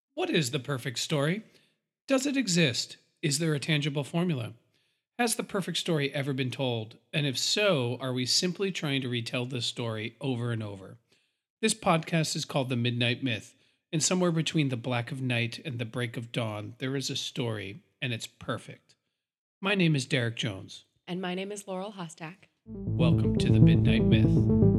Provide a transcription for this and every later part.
What is the perfect story? Does it exist? Is there a tangible formula? Has the perfect story ever been told? And if so, are we simply trying to retell this story over and over? This podcast is called The Midnight Myth, and somewhere between the black of night and the break of dawn, there is a story, and it's perfect. My name is Derek Jones. And my name is Laurel Hostak. Welcome to The Midnight Myth.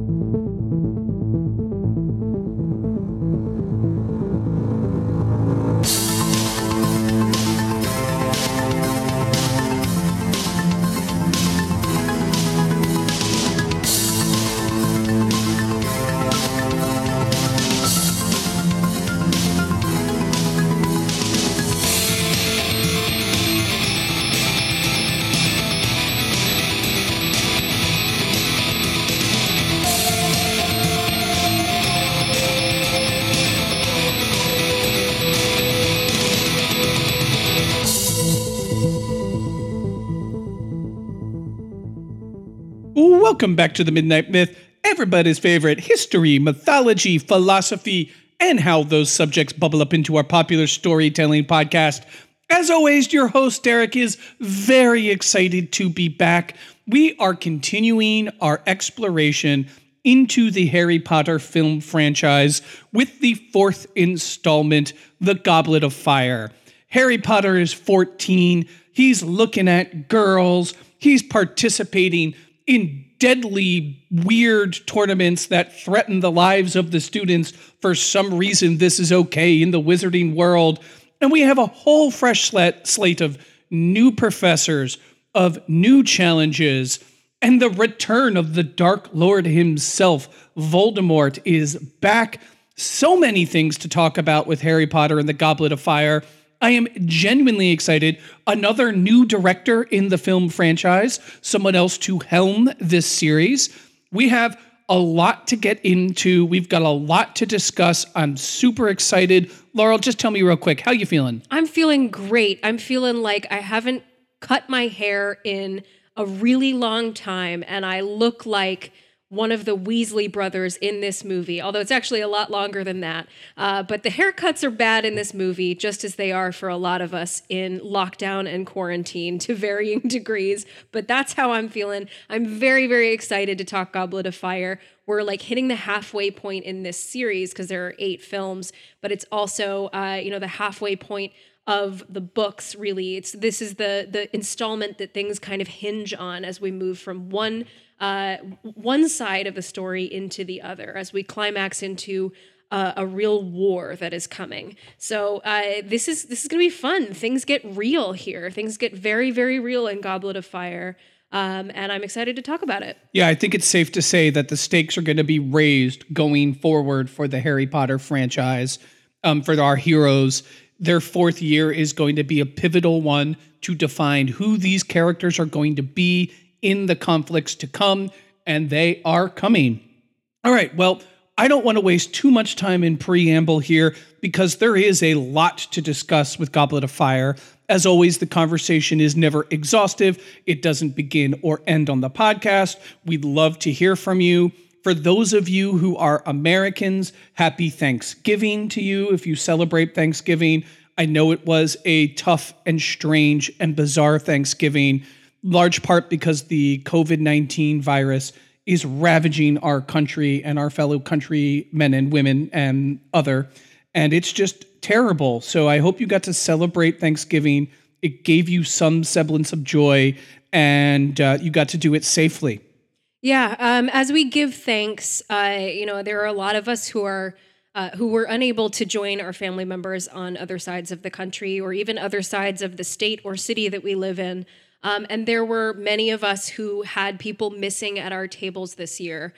Welcome back to The Midnight Myth, everybody's favorite history, mythology, philosophy, and how those subjects bubble up into our popular storytelling podcast. As always, your host, Derek, is very excited to be back. We are continuing our exploration into the Harry Potter film franchise with the fourth installment, The Goblet of Fire. Harry Potter is 14. He's looking at girls. He's participating in deadly, weird tournaments that threaten the lives of the students. For some reason, this is okay in the wizarding world. And we have a whole fresh slate of new professors, of new challenges, and the return of the Dark Lord himself. Voldemort is back. So many things to talk about with Harry Potter and the Goblet of Fire. I am genuinely excited. Another new director in the film franchise, someone else to helm this series. We have a lot to get into. We've got a lot to discuss. I'm super excited. Laurel, just tell me real quick, how you feeling? I'm feeling great. I'm feeling like I haven't cut my hair in a really long time, and I look like one of the Weasley brothers in this movie, although it's actually a lot longer than that. But the haircuts are bad in this movie, just as they are for a lot of us in lockdown and quarantine to varying degrees. But that's how I'm feeling. I'm very, very excited to talk Goblet of Fire. We're like hitting the halfway point in this series because there are 8 films, but it's also, the halfway point of the books, really. This is the installment that things kind of hinge on as we move from one side of the story into the other, as we climax into a real war that is coming. So this is going to be fun. Things get real here. Things get very, very real in Goblet of Fire. And I'm excited to talk about it. Yeah, I think it's safe to say that the stakes are going to be raised going forward for the Harry Potter franchise, for our heroes. Their 4th year is going to be a pivotal one to define who these characters are going to be in the conflicts to come, and they are coming. All right, well, I don't want to waste too much time in preamble here because there is a lot to discuss with Goblet of Fire. As always, the conversation is never exhaustive. It doesn't begin or end on the podcast. We'd love to hear from you. For those of you who are Americans, happy Thanksgiving to you if you celebrate Thanksgiving. I know it was a tough and strange and bizarre Thanksgiving, large part because the COVID-19 virus is ravaging our country and our fellow countrymen and women and other. And it's just terrible. So I hope you got to celebrate Thanksgiving. It gave you some semblance of joy, and you got to do it safely. Yeah, as we give thanks, there are a lot of us who were unable to join our family members on other sides of the country or even other sides of the state or city that we live in. And there were many of us who had people missing at our tables this year.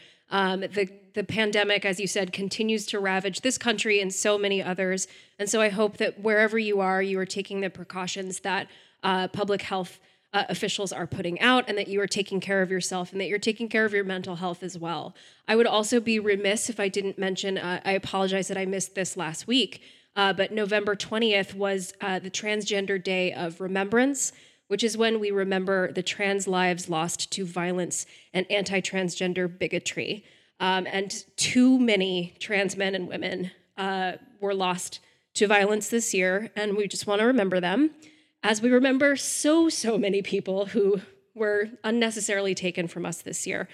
The pandemic, as you said, continues to ravage this country and so many others. And so I hope that wherever you are taking the precautions that public health officials are putting out, and that you are taking care of yourself and that you're taking care of your mental health as well. I would also be remiss if I didn't mention, I apologize that I missed this last week, but November 20th was the Transgender Day of Remembrance, which is when we remember the trans lives lost to violence and anti-transgender bigotry. And too many trans men and women were lost to violence this year, and we just want to remember them as we remember so many people who were unnecessarily taken from us this year.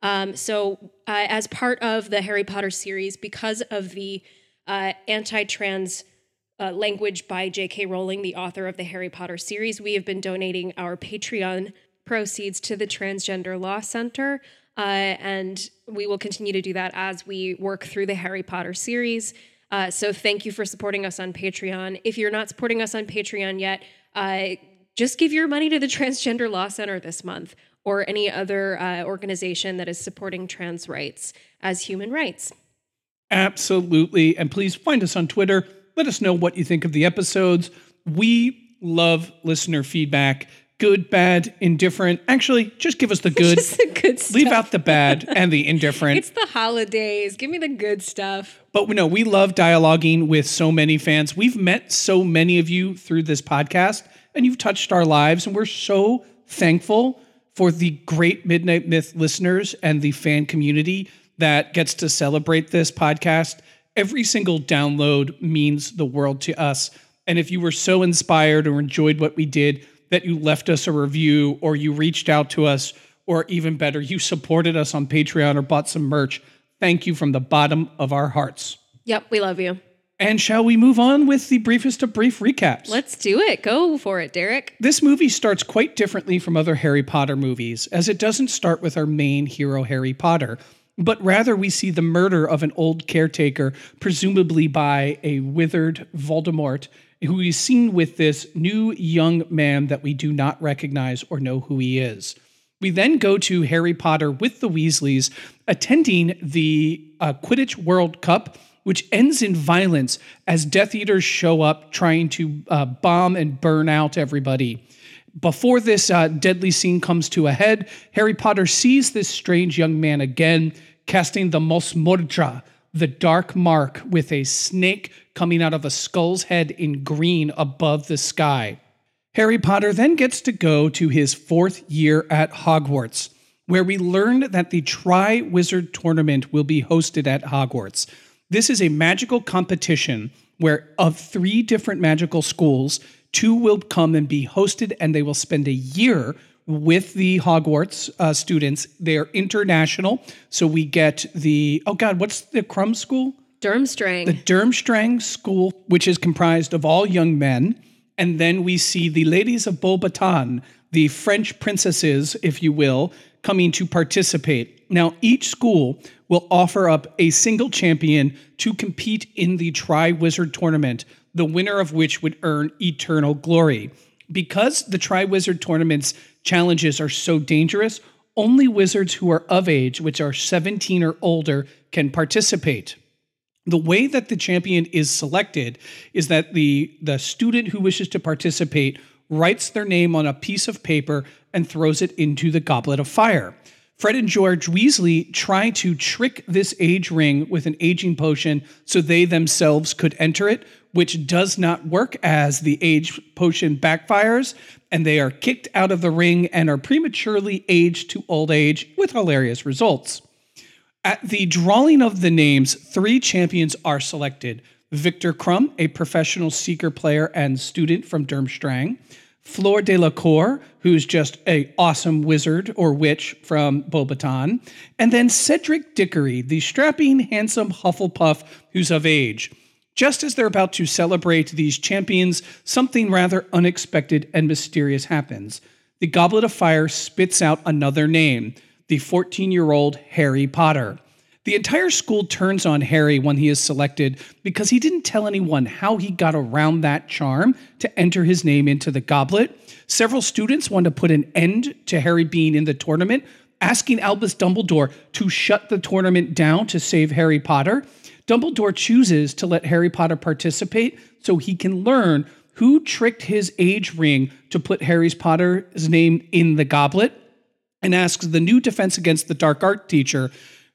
As part of the Harry Potter series, because of the anti-trans language by J.K. Rowling, the author of the Harry Potter series, we have been donating our Patreon proceeds to the Transgender Law Center, and we will continue to do that as we work through the Harry Potter series. So thank you for supporting us on Patreon. If you're not supporting us on Patreon yet, just give your money to the Transgender Law Center this month, or any other organization that is supporting trans rights as human rights. Absolutely. And please find us on Twitter. Let us know what you think of the episodes. We love listener feedback. Good, bad, indifferent. Actually, just give us the good. Just the good stuff. Leave out the bad and the indifferent. It's the holidays. Give me the good stuff. But no, we love dialoguing with so many fans. We've met so many of you through this podcast, and you've touched our lives, and we're so thankful for the great Midnight Myth listeners and the fan community that gets to celebrate this podcast. Every single download means the world to us. And if you were so inspired or enjoyed what we did that you left us a review, or you reached out to us, or even better, you supported us on Patreon or bought some merch, thank you from the bottom of our hearts. Yep, we love you. And shall we move on with the briefest of brief recaps? Let's do it. Go for it, Derek. This movie starts quite differently from other Harry Potter movies, as it doesn't start with our main hero, Harry Potter, but rather we see the murder of an old caretaker, presumably by a withered Voldemort, who is seen with this new young man that we do not recognize or know who he is. We then go to Harry Potter with the Weasleys attending the Quidditch World Cup, which ends in violence as Death Eaters show up trying to bomb and burn out everybody. Before this deadly scene comes to a head, Harry Potter sees this strange young man again, casting the Mos Mordra, the dark mark with a snake coming out of a skull's head in green above the sky. Harry Potter then gets to go to his 4th year at Hogwarts, where we learn that the Tri-Wizard Tournament will be hosted at Hogwarts. This is a magical competition where of 3 different magical schools, 2 will come and be hosted, and they will spend a year with the Hogwarts students. They're international, so we get the, what's the Crumb School? Durmstrang. The Durmstrang School, which is comprised of all young men. And then we see the Ladies of Beauxbaton, the French princesses, if you will, coming to participate. Now, each school will offer up a single champion to compete in the Tri-Wizard Tournament, the winner of which would earn eternal glory. Because the Tri-Wizard Tournament's challenges are so dangerous, only wizards who are of age, which are 17 or older, can participate. The way that the champion is selected is that the student who wishes to participate writes their name on a piece of paper and throws it into the Goblet of Fire. Fred and George Weasley try to trick this age ring with an aging potion so they themselves could enter it, which does not work as the age potion backfires, and they are kicked out of the ring and are prematurely aged to old age with hilarious results. At the drawing of the names, 3 champions are selected. Victor Crumb, a professional seeker player and student from Durmstrang. Fleur Delacour, who's just an awesome wizard or witch from Beauxbaton. And then Cedric Diggory, the strapping, handsome Hufflepuff who's of age. Just as they're about to celebrate these champions, something rather unexpected and mysterious happens. The Goblet of Fire spits out another name, the 14-year-old Harry Potter. The entire school turns on Harry when he is selected because he didn't tell anyone how he got around that charm to enter his name into the goblet. Several students want to put an end to Harry being in the tournament, asking Albus Dumbledore to shut the tournament down to save Harry Potter. Dumbledore chooses to let Harry Potter participate so he can learn who tricked his age ring to put Harry Potter's name in the goblet, and asks the new Defense Against the Dark Art teacher,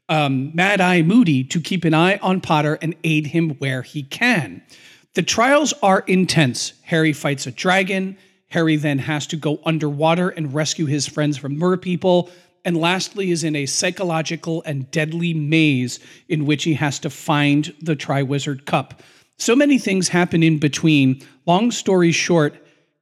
Mad-Eye Moody, to keep an eye on Potter and aid him where he can. The trials are intense. Harry fights a dragon. Harry then has to go underwater and rescue his friends from merpeople. And lastly is in a psychological and deadly maze in which he has to find the Triwizard Cup. So many things happen in between. Long story short,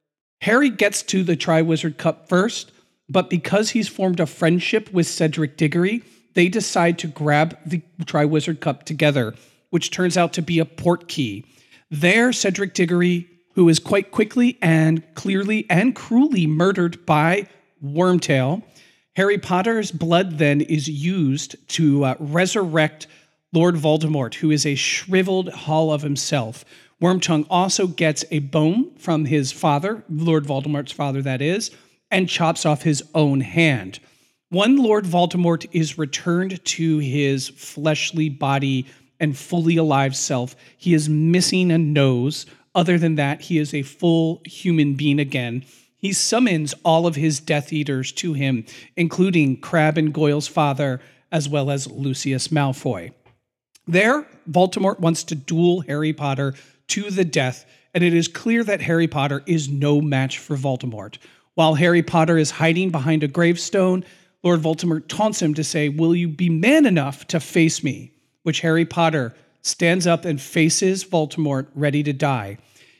Harry gets to the Triwizard Cup first, but because he's formed a friendship with Cedric Diggory, they decide to grab the Triwizard Cup together, which turns out to be a portkey. There, Cedric Diggory, who is quite quickly and clearly and cruelly murdered by Wormtail, Harry Potter's blood then is used to resurrect Lord Voldemort, who is a shriveled hull of himself. Wormtongue also gets a bone from his father, Lord Voldemort's father that is, and chops off his own hand. When Lord Voldemort is returned to his fleshly body and fully alive self, he is missing a nose. Other than that, he is a full human being again. He summons all of his Death Eaters to him, including Crabbe and Goyle's father, as well as Lucius Malfoy. There, Voldemort wants to duel Harry Potter to the death, and it is clear that Harry Potter is no match for Voldemort. While Harry Potter is hiding behind a gravestone, Lord Voldemort taunts him to say, "Will you be man enough to face me?" Which Harry Potter stands up and faces Voldemort, ready to die.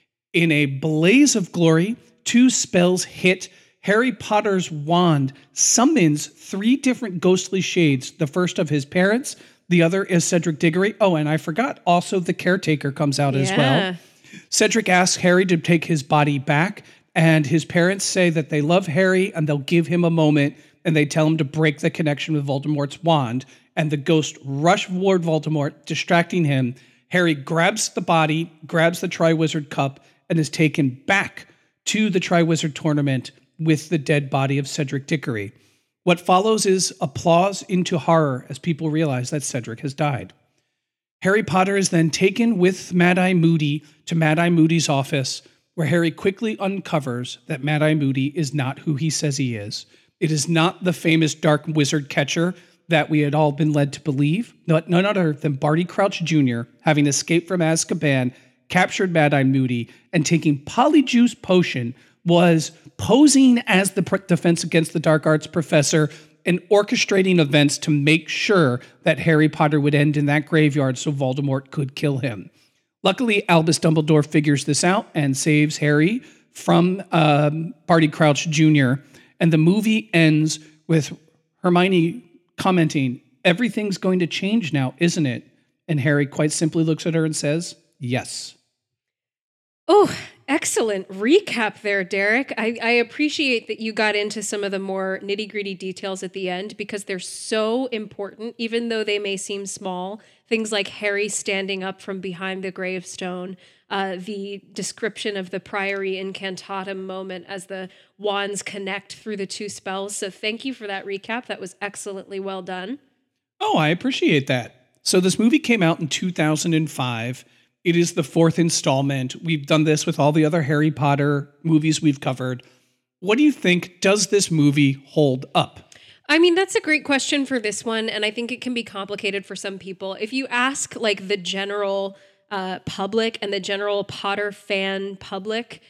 In a blaze of glory, 2 spells hit. Harry Potter's wand summons 3 different ghostly shades. The first of his parents, the other is Cedric Diggory. Oh, and I forgot, also the caretaker comes out as well. Cedric asks Harry to take his body back, and his parents say that they love Harry and they'll give him a moment, and they tell him to break the connection with Voldemort's wand, and the ghost rush Lord Voldemort, distracting him. Harry grabs the body, grabs the Triwizard Cup, and is taken back to the Triwizard Tournament with the dead body of Cedric Diggory. What follows is applause into horror as people realize that Cedric has died. Harry Potter is then taken with Mad-Eye Moody to Mad-Eye Moody's office, where Harry quickly uncovers that Mad-Eye Moody is not who he says he is. It is not the famous dark wizard catcher that we had all been led to believe. None other than Barty Crouch Jr., having escaped from Azkaban, captured Mad-Eye Moody, and taking Polyjuice Potion, was posing as the Defense Against the Dark Arts professor and orchestrating events to make sure that Harry Potter would end in that graveyard so Voldemort could kill him. Luckily, Albus Dumbledore figures this out and saves Harry from Barty Crouch Jr., and the movie ends with Hermione commenting, "Everything's going to change now, isn't it?" And Harry quite simply looks at her and says, "Yes." Oh, excellent recap there, Derek. I appreciate that you got into some of the more nitty-gritty details at the end because they're so important, even though they may seem small. Things like Harry standing up from behind the gravestone, the description of the Priory Incantatem moment as the wands connect through the 2 spells. So thank you for that recap. That was excellently well done. Oh, I appreciate that. So this movie came out in 2005. It is the 4th installment. We've done this with all the other Harry Potter movies we've covered. What do you think? Does this movie hold up? I mean, that's a great question for this one, and I think it can be complicated for some people. If you ask like the general public and the general Potter fan public,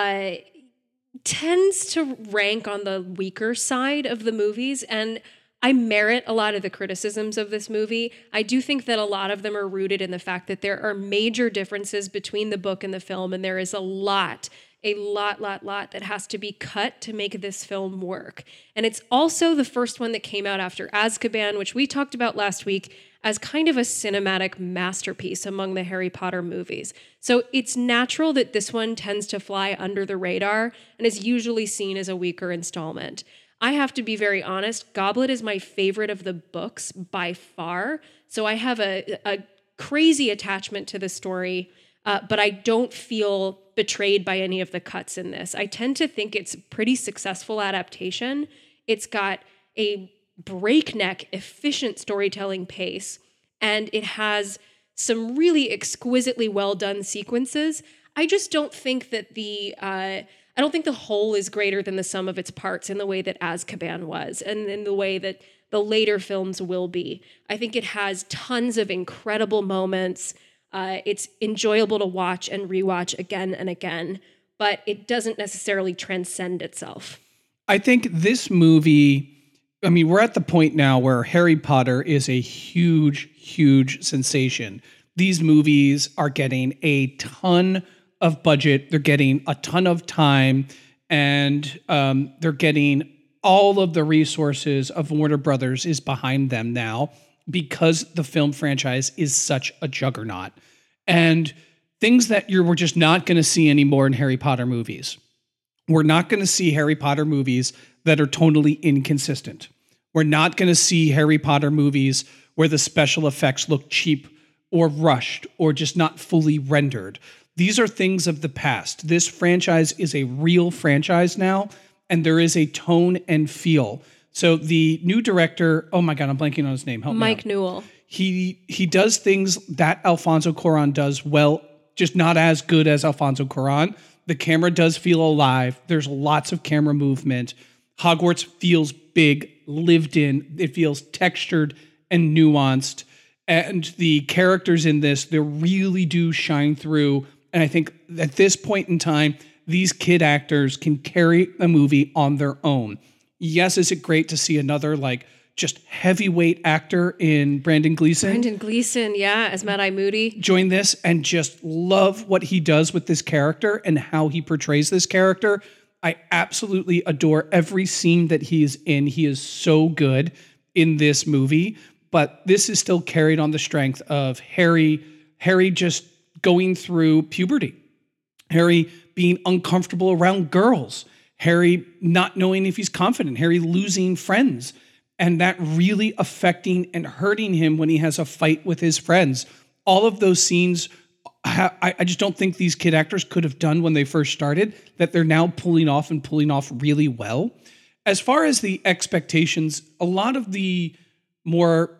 tends to rank on the weaker side of the movies, and I merit a lot of the criticisms of this movie. I do think that a lot of them are rooted in the fact that there are major differences between the book and the film, and there is a lot that has to be cut to make this film work. And it's also the first one that came out after Azkaban, which we talked about last week as kind of a cinematic masterpiece among the Harry Potter movies. So it's natural that this one tends to fly under the radar and is usually seen as a weaker installment. I have to be very honest, Goblet is my favorite of the books by far. So I have a crazy attachment to the story, but I don't feel betrayed by any of the cuts in this. I tend to think it's a pretty successful adaptation. It's got a breakneck, efficient storytelling pace, and it has some really exquisitely well done sequences. I just don't think that I don't think the whole is greater than the sum of its parts in the way that Azkaban was, and in the way that the later films will be. I think it has tons of incredible moments. It's enjoyable to watch and rewatch again and again, but it doesn't necessarily transcend itself. I think this movie, I mean, we're at the point now where Harry Potter is a huge, huge sensation. These movies are getting a ton of budget. They're getting a ton of time, and they're getting all of the resources of Warner Brothers is behind them now because the film franchise is such a juggernaut. And things that we're just not going to see anymore in Harry Potter movies. We're not going to see Harry Potter movies that are totally inconsistent. We're not going to see Harry Potter movies where the special effects look cheap or rushed or just not fully rendered. These are things of the past. This franchise is a real franchise now, and there is a tone and feel. So the new director, oh my God, I'm blanking on his name. Help me out. Mike Newell. He does things that Alfonso Cuarón does well, just not as good as Alfonso Cuarón. The camera does feel alive. There's lots of camera movement. Hogwarts feels big, lived in. It feels textured and nuanced. And the characters in this, they really do shine through. And I think at this point in time, these kid actors can carry a movie on their own. Yes, is it great to see another just heavyweight actor in Brendan Gleeson? Brendan Gleeson, yeah, as Mad-Eye Moody. Join this and just love what he does with this character and how he portrays this character. I absolutely adore every scene that he is in. He is so good in this movie, but this is still carried on the strength of Harry just going through puberty, Harry being uncomfortable around girls, Harry not knowing if he's confident, Harry losing friends, and that really affecting and hurting him when he has a fight with his friends. All of those scenes, I just don't think these kid actors could have done when they first started, that they're now pulling off really well. As far as the expectations, a lot of the more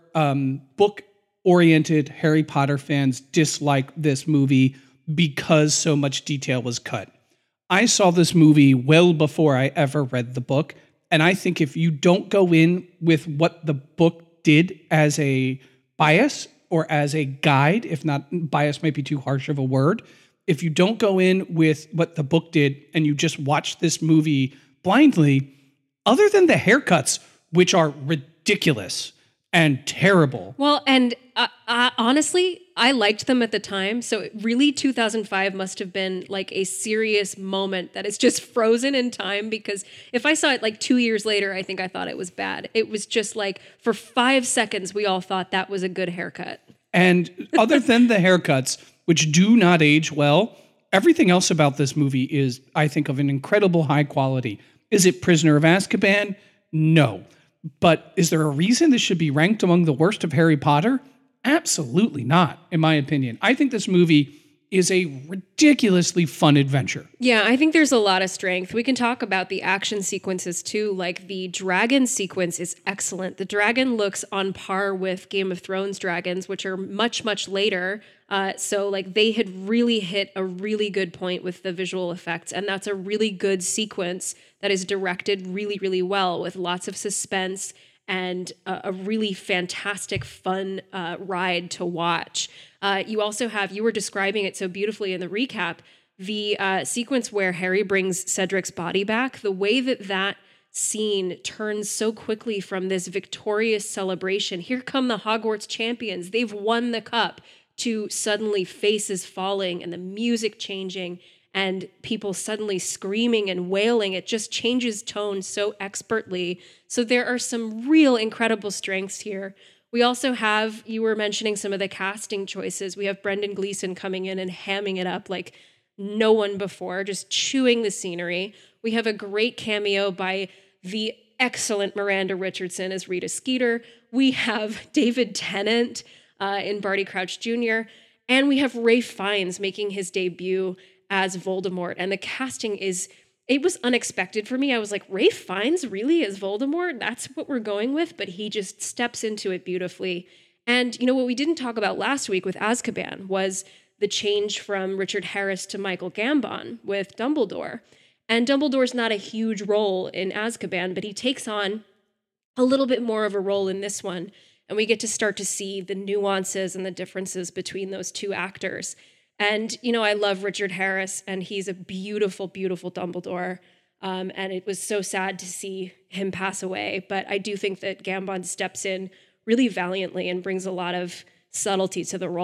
book-oriented Harry Potter fans dislike this movie because so much detail was cut. I saw this movie well before I ever read the book, and I think if you don't go in with what the book did as a bias or as a guide, if not, bias might be too harsh of a word, if you don't go in with what the book did and you just watch this movie blindly, other than the haircuts, which are ridiculous and terrible. Well, and honestly, I liked them at the time. So really 2005 must have been like a serious moment that is just frozen in time, because if I saw it 2 years later, I think I thought it was bad. It was just for 5 seconds, we all thought that was a good haircut. And other than the haircuts, which do not age well, everything else about this movie is, I think, of an incredible high quality. Is it Prisoner of Azkaban? No. But is there a reason this should be ranked among the worst of Harry Potter? Absolutely not, in my opinion. I think this movie is a ridiculously fun adventure. Yeah, I think there's a lot of strength. We can talk about the action sequences too. The dragon sequence is excellent. The dragon looks on par with Game of Thrones dragons, which are much, much later. So they had really hit a really good point with the visual effects. And that's a really good sequence that is directed really, really well, with lots of suspense and a really fantastic, fun ride to watch. You also have, you were describing it so beautifully in the recap, the sequence where Harry brings Cedric's body back, the way that scene turns so quickly from this victorious celebration, here come the Hogwarts champions, they've won the cup, to suddenly faces falling and the music changing and people suddenly screaming and wailing. It just changes tone so expertly. So there are some real incredible strengths here. We also have, you were mentioning some of the casting choices. We have Brendan Gleeson coming in and hamming it up like no one before, just chewing the scenery. We have a great cameo by the excellent Miranda Richardson as Rita Skeeter. We have David Tennant in Barty Crouch Jr., and we have Ralph Fiennes making his debut as Voldemort. And the casting it was unexpected for me. I was like, Ralph Fiennes really as Voldemort? That's what we're going with? But he just steps into it beautifully. And what we didn't talk about last week with Azkaban was the change from Richard Harris to Michael Gambon with Dumbledore. And Dumbledore's not a huge role in Azkaban, but he takes on a little bit more of a role in this one. And we get to start to see the nuances and the differences between those two actors. And, I love Richard Harris, and he's a beautiful, beautiful Dumbledore. And it was so sad to see him pass away. But I do think that Gambon steps in really valiantly and brings a lot of subtlety to the role.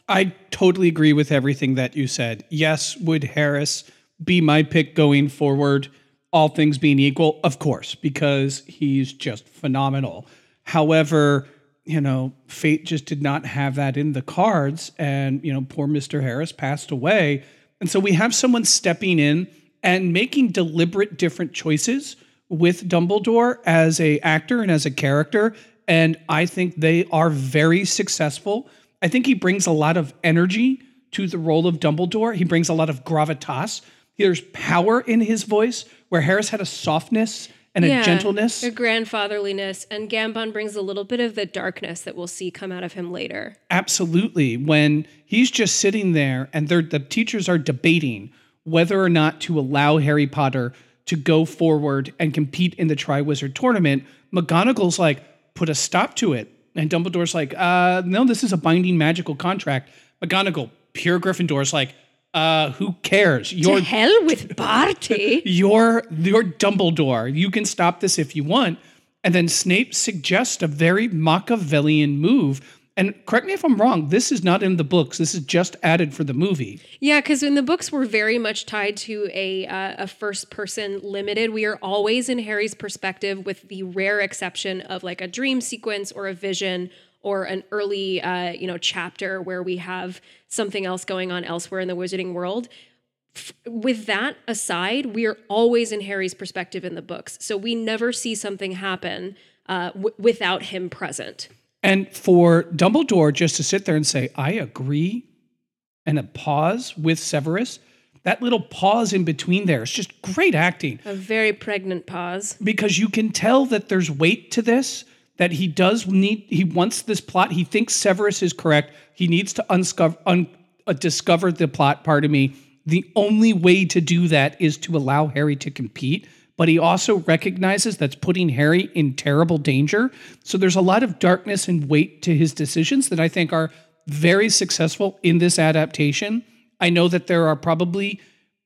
I totally agree with everything that you said. Yes, would Harris be my pick going forward, all things being equal? Of course, because he's just phenomenal. However, fate just did not have that in the cards. And, poor Mr. Harris passed away. And so we have someone stepping in and making deliberate different choices with Dumbledore as a actor and as a character. And I think they are very successful. I think he brings a lot of energy to the role of Dumbledore. He brings a lot of gravitas. There's power in his voice, where Harris had a softness and a gentleness. A grandfatherliness. And Gambon brings a little bit of the darkness that we'll see come out of him later. Absolutely. When he's just sitting there and the teachers are debating whether or not to allow Harry Potter to go forward and compete in the Triwizard Tournament, McGonagall's like, put a stop to it. And Dumbledore's like, no, this is a binding magical contract. McGonagall, pure Gryffindor's like, who cares? To hell with Barty. You're Dumbledore. You can stop this if you want. And then Snape suggests a very Machiavellian move. And correct me if I'm wrong, this is not in the books. This is just added for the movie. Yeah, because in the books, we're very much tied to a first-person limited. We are always in Harry's perspective, with the rare exception of like a dream sequence or a vision or an early chapter where we have something else going on elsewhere in the wizarding world. With that aside, we are always in Harry's perspective in the books. So we never see something happen without him present. And for Dumbledore just to sit there and say, I agree, and a pause with Severus, that little pause in between there is just great acting. A very pregnant pause. Because you can tell that there's weight to this, that he wants this plot. He thinks Severus is correct. He needs to discover the plot, pardon me. The only way to do that is to allow Harry to compete. But he also recognizes that's putting Harry in terrible danger. So there's a lot of darkness and weight to his decisions that I think are very successful in this adaptation. I know that there are probably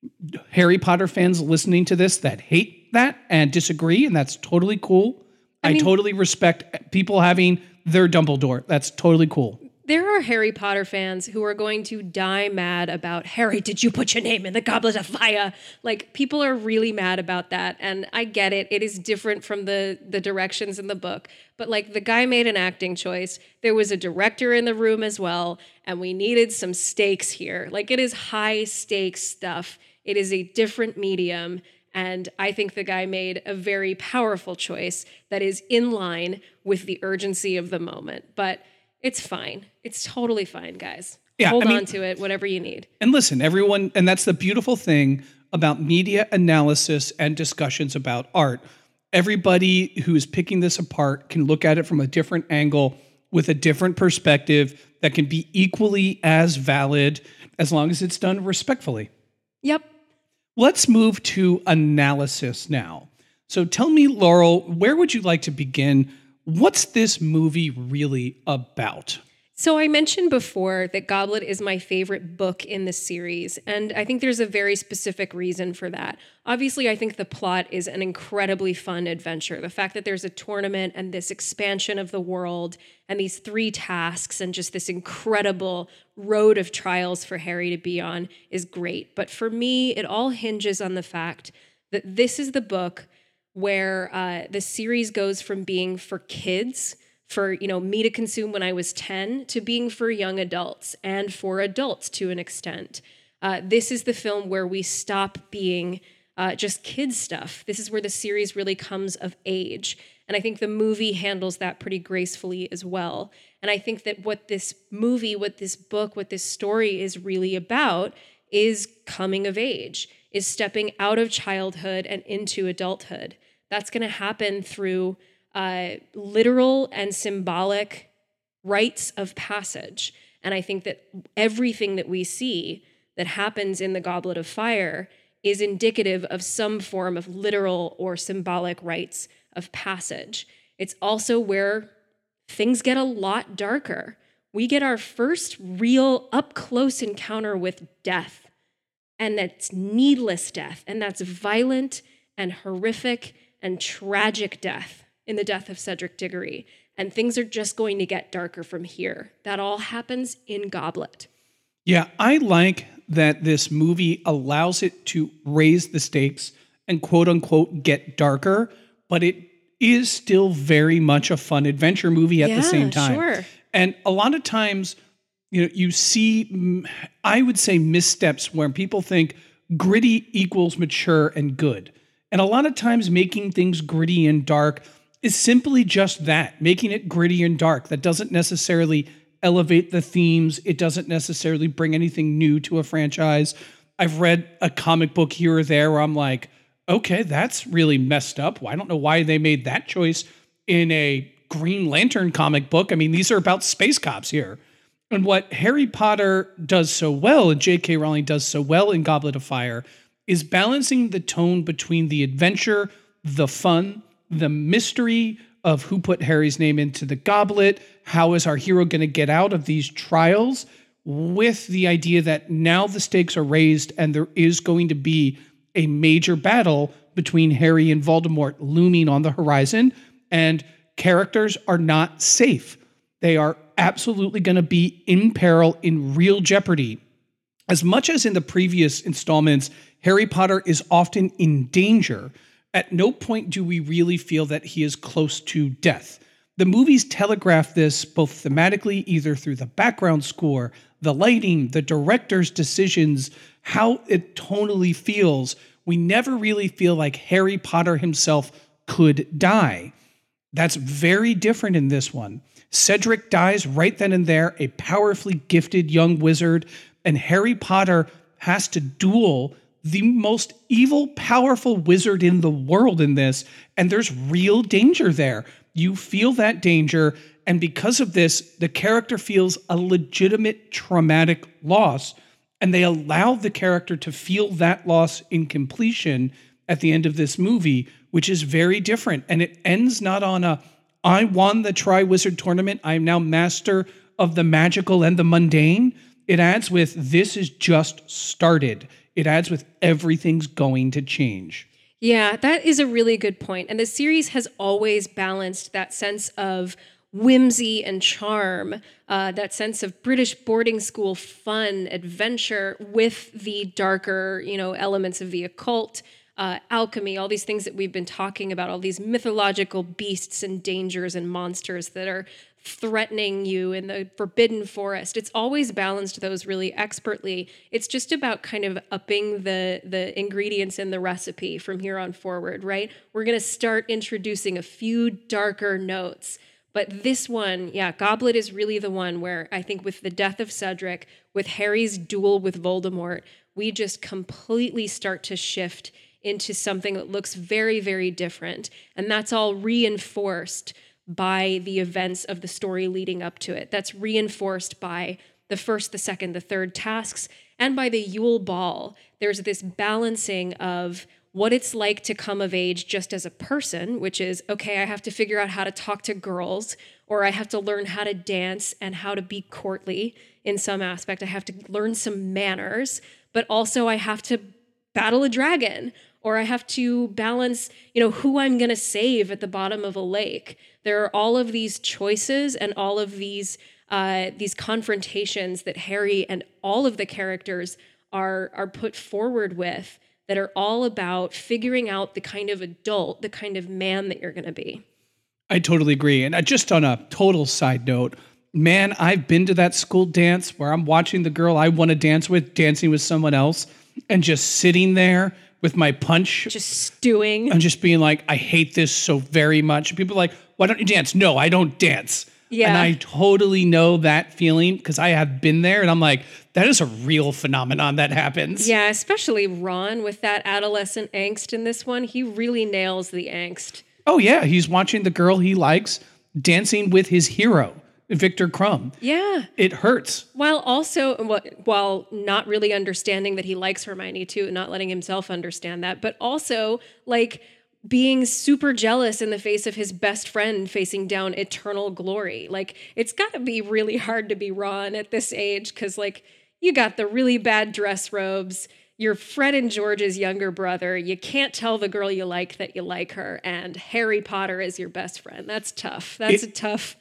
Harry Potter fans listening to this that hate that and disagree, and that's totally cool. I totally respect people having their Dumbledore. That's totally cool. There are Harry Potter fans who are going to die mad about, Harry, did you put your name in the Goblet of Fire? Like, people are really mad about that. And I get it. It is different from the directions in the book. But like, the guy made an acting choice. There was a director in the room as well. And we needed some stakes here. Like, it is high stakes stuff. It is a different medium. And I think the guy made a very powerful choice that is in line with the urgency of the moment. But it's fine. It's totally fine, guys. Yeah, Hold on to it, whatever you need. And listen, everyone, and that's the beautiful thing about media analysis and discussions about art. Everybody who is picking this apart can look at it from a different angle with a different perspective that can be equally as valid as long as it's done respectfully. Yep. Let's move to analysis now. So tell me, Laurel, where would you like to begin? What's this movie really about? So I mentioned before that Goblet is my favorite book in the series, and I think there's a very specific reason for that. Obviously, I think the plot is an incredibly fun adventure. The fact that there's a tournament and this expansion of the world and these 3 tasks and just this incredible road of trials for Harry to be on is great. But for me, it all hinges on the fact that this is the book where the series goes from being for kids, for me to consume when I was 10, to being for young adults and for adults to an extent. This is the film where we stop being just kids stuff. This is where the series really comes of age. And I think the movie handles that pretty gracefully as well. And I think that what this movie, what this book, what this story is really about is coming of age, is stepping out of childhood and into adulthood. That's going to happen through literal and symbolic rites of passage. And I think that everything that we see that happens in the Goblet of Fire is indicative of some form of literal or symbolic rites of passage. It's also where things get a lot darker. We get our first real up-close encounter with death. And that's needless death. And that's violent and horrific and tragic death in the death of Cedric Diggory. and things are just going to get darker from here. That all happens in Goblet. Yeah, I like that this movie allows it to raise the stakes and quote unquote get darker, but it is still very much a fun adventure movie at the same time. Sure. And a lot of times, you see, I would say, missteps where people think gritty equals mature and good. And a lot of times making things gritty and dark is simply just that, making it gritty and dark. That doesn't necessarily elevate the themes. It doesn't necessarily bring anything new to a franchise. I've read a comic book here or there where I'm like, okay, that's really messed up. Well, I don't know why they made that choice in a Green Lantern comic book. I mean, these are about space cops here. And what Harry Potter does so well, and J.K. Rowling does so well in Goblet of Fire, is balancing the tone between the adventure, the fun, the mystery of who put Harry's name into the goblet, how is our hero going to get out of these trials, with the idea that now the stakes are raised and there is going to be a major battle between Harry and Voldemort looming on the horizon, and characters are not safe. They are absolutely going to be in peril, in real jeopardy. As much as in the previous installments, Harry Potter is often in danger, at no point do we really feel that he is close to death. The movies telegraph this both thematically, either through the background score, the lighting, the director's decisions, how it tonally feels. We never really feel like Harry Potter himself could die. That's very different in this one. Cedric dies right then and there, a powerfully gifted young wizard, and Harry Potter has to duel the most evil, powerful wizard in the world in this, and there's real danger there. You feel that danger, and because of this, the character feels a legitimate traumatic loss, and they allow the character to feel that loss in completion at the end of this movie, which is very different. And it ends not on a, I won the Triwizard Tournament, I am now master of the magical and the mundane. It adds with, this is just started. It adds with, everything's going to change. Yeah, that is a really good point. And the series has always balanced that sense of whimsy and charm, that sense of British boarding school fun, adventure, with the darker, elements of the occult, alchemy, all these things that we've been talking about, all these mythological beasts and dangers and monsters that are threatening you in the forbidden forest. It's always balanced those really expertly. It's just about kind of upping the ingredients in the recipe from here on forward, right? We're going to start introducing a few darker notes. But this one, Goblet is really the one where I think with the death of Cedric, with Harry's duel with Voldemort, we just completely start to shift into something that looks very, very different. And that's all reinforced by the events of the story leading up to it. That's reinforced by the first, the second, the third tasks, and by the Yule Ball. There's this balancing of what it's like to come of age just as a person, which is, okay, I have to figure out how to talk to girls, or I have to learn how to dance and how to be courtly in some aspect. I have to learn some manners, but also I have to battle a dragon, or I have to balance, who I'm going to save at the bottom of a lake. There are all of these choices and all of these confrontations that Harry and all of the characters are put forward with, that are all about figuring out the kind of adult, the kind of man that you're going to be. I totally agree. And just on a total side note, man, I've been to that school dance where I'm watching the girl I want to dance with dancing with someone else and just sitting there with my punch. Just stewing. And just being like, I hate this so very much. People are like, why don't you dance? No, I don't dance. Yeah. And I totally know that feeling because I have been there and I'm like, that is a real phenomenon that happens. Yeah, especially Ron with that adolescent angst in this one. He really nails the angst. Oh, yeah. He's watching the girl he likes dancing with his hero, Victor Crumb. Yeah. It hurts. While not really understanding that he likes Hermione too, not letting himself understand that, but also like being super jealous in the face of his best friend facing down eternal glory. Like, it's got to be really hard to be Ron at this age because, like, you got the really bad dress robes, you're Fred and George's younger brother. You can't tell the girl you like that you like her, and Harry Potter is your best friend. That's tough. That's a tough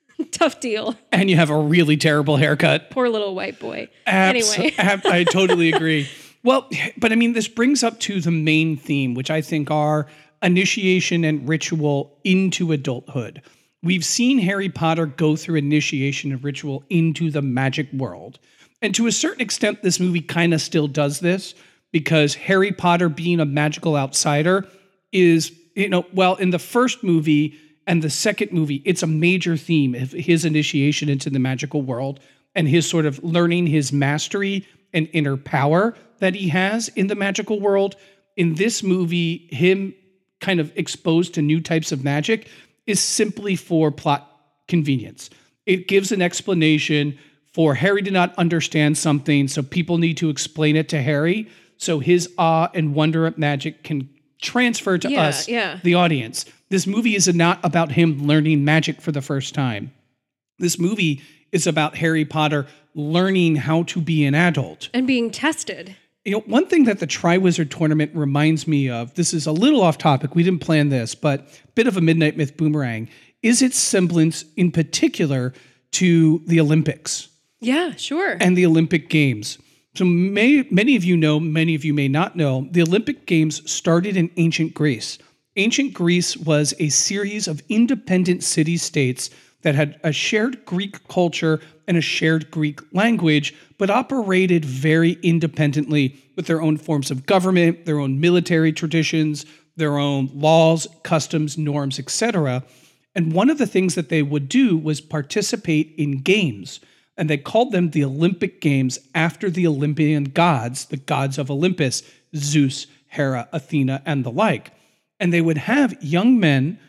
deal. And you have a really terrible haircut. Poor little white boy. Anyway. I totally agree. Well, but I mean, this brings up to the main theme, which I think are initiation and ritual into adulthood. We've seen Harry Potter go through initiation and ritual into the magic world. And to a certain extent, this movie kind of still does this because Harry Potter being a magical outsider is, in the first movie and the second movie, it's a major theme of his initiation into the magical world and his sort of learning his mastery and inner power that he has in the magical world. In this movie, him kind of exposed to new types of magic is simply for plot convenience. It gives an explanation for Harry to not understand something, so people need to explain it to Harry, so his awe and wonder at magic can transfer to us, the audience. This movie is not about him learning magic for the first time. This movie is about Harry Potter learning how to be an adult. And being tested. One thing that the Triwizard Tournament reminds me of, this is a little off topic, we didn't plan this, but a bit of a Midnight Myth boomerang, is its semblance in particular to the Olympics. Yeah, sure. And the Olympic Games. So many of you know, many of you may not know, the Olympic Games started in ancient Greece. Ancient Greece was a series of independent city-states that had a shared Greek culture and a shared Greek language, but operated very independently with their own forms of government, their own military traditions, their own laws, customs, norms, etc. And one of the things that they would do was participate in games. And they called them the Olympic Games after the Olympian gods, the gods of Olympus, Zeus, Hera, Athena, and the like. And they would have young men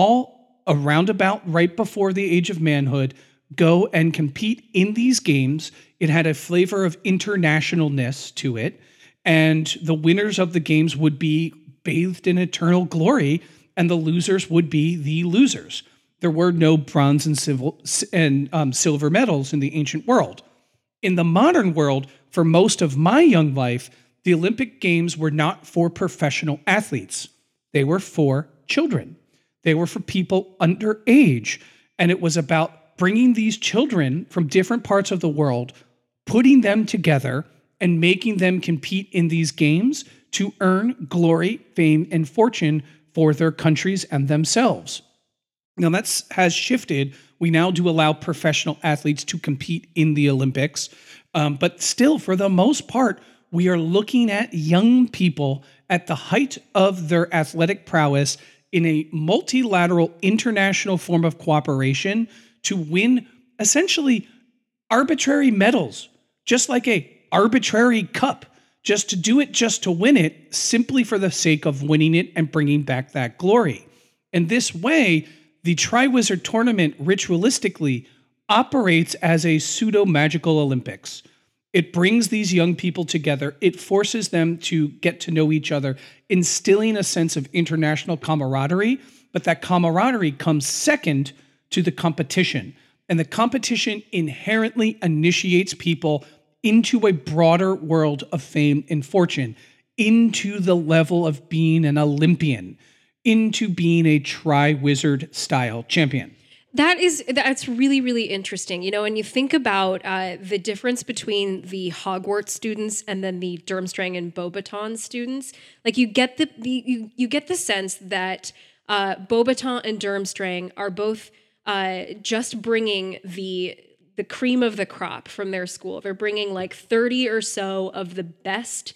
all around about right before the age of manhood go and compete in these games. It had a flavor of internationalness to it. And the winners of the games would be bathed in eternal glory, and the losers would be the losers. There were no bronze and silver medals in the ancient world. In the modern world, for most of my young life, the Olympic Games were not for professional athletes. They were for children. They were for people under age. And it was about bringing these children from different parts of the world, putting them together, and making them compete in these games to earn glory, fame, and fortune for their countries and themselves. Now that has shifted. We now do allow professional athletes to compete in the Olympics. But still, for the most part, we are looking at young people at the height of their athletic prowess in a multilateral international form of cooperation to win essentially arbitrary medals, just like a arbitrary cup, just to do it, just to win it, simply for the sake of winning it and bringing back that glory. And this way, the Triwizard Tournament ritualistically operates as a pseudo-magical Olympics. It brings these young people together. It forces them to get to know each other, instilling a sense of international camaraderie, but that camaraderie comes second to the competition. And the competition inherently initiates people into a broader world of fame and fortune, into the level of being an Olympian, into being a Triwizard style champion. That's really, really interesting. When you think about the difference between the Hogwarts students and then the Durmstrang and Beauxbaton students, like you get the sense that Beauxbaton and Durmstrang are both just bringing the cream of the crop from their school. They're bringing like 30 or so of the best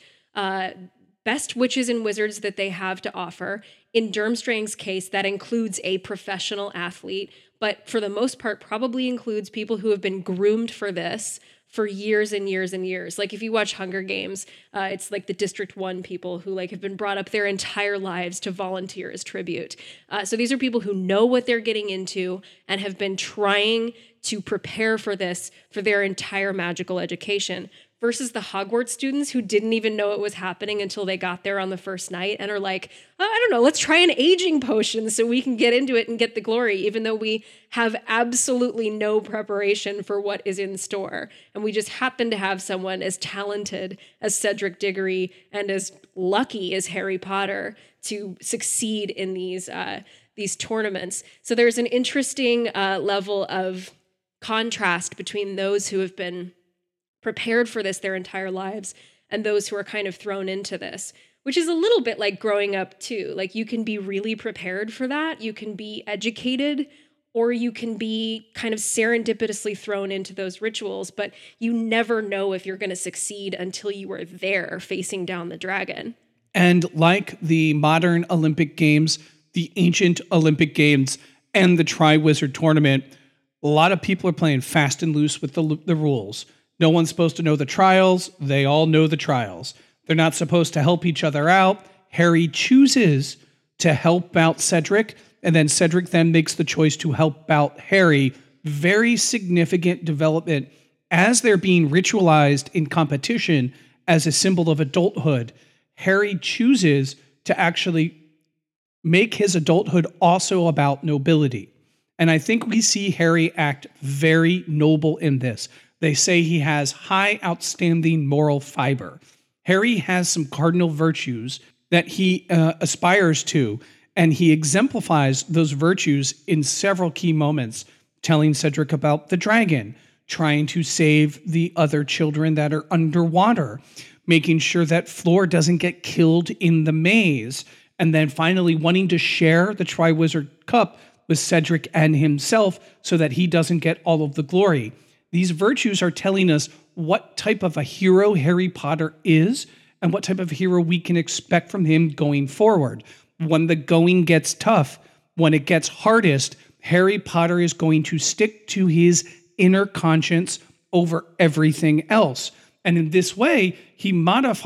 witches and wizards that they have to offer. In Durmstrang's case, that includes a professional athlete, but for the most part, probably includes people who have been groomed for this for years and years and years. Like if you watch Hunger Games, it's like the District 1 people who like have been brought up their entire lives to volunteer as tribute. So these are people who know what they're getting into and have been trying to prepare for this for their entire magical education. versus the Hogwarts students who didn't even know it was happening until they got there on the first night and are like, oh, I don't know, let's try an aging potion so we can get into it and get the glory, even though we have absolutely no preparation for what is in store. And we just happen to have someone as talented as Cedric Diggory and as lucky as Harry Potter to succeed in these tournaments. So there's an interesting level of contrast between those who have been prepared for this their entire lives and those who are kind of thrown into this, which is a little bit like growing up too. Like you can be really prepared for that. You can be educated, or you can be kind of serendipitously thrown into those rituals, but you never know if you're going to succeed until you are there facing down the dragon. And like the modern Olympic Games, the ancient Olympic Games, and the Triwizard Tournament, a lot of people are playing fast and loose with the rules. No one's supposed to know the trials. They all know the trials. They're not supposed to help each other out. Harry chooses to help out Cedric, and then Cedric then makes the choice to help out Harry. Very significant development as they're being ritualized in competition as a symbol of adulthood. Harry chooses to actually make his adulthood also about nobility. And I think we see Harry act very noble in this. They say he has high, outstanding moral fiber. Harry has some cardinal virtues that he aspires to, and he exemplifies those virtues in several key moments, telling Cedric about the dragon, trying to save the other children that are underwater, making sure that Fleur doesn't get killed in the maze, and then finally wanting to share the Triwizard Cup with Cedric and himself so that he doesn't get all of the glory. These virtues are telling us what type of a hero Harry Potter is and what type of hero we can expect from him going forward. When the going gets tough, when it gets hardest, Harry Potter is going to stick to his inner conscience over everything else. And in this way, he models,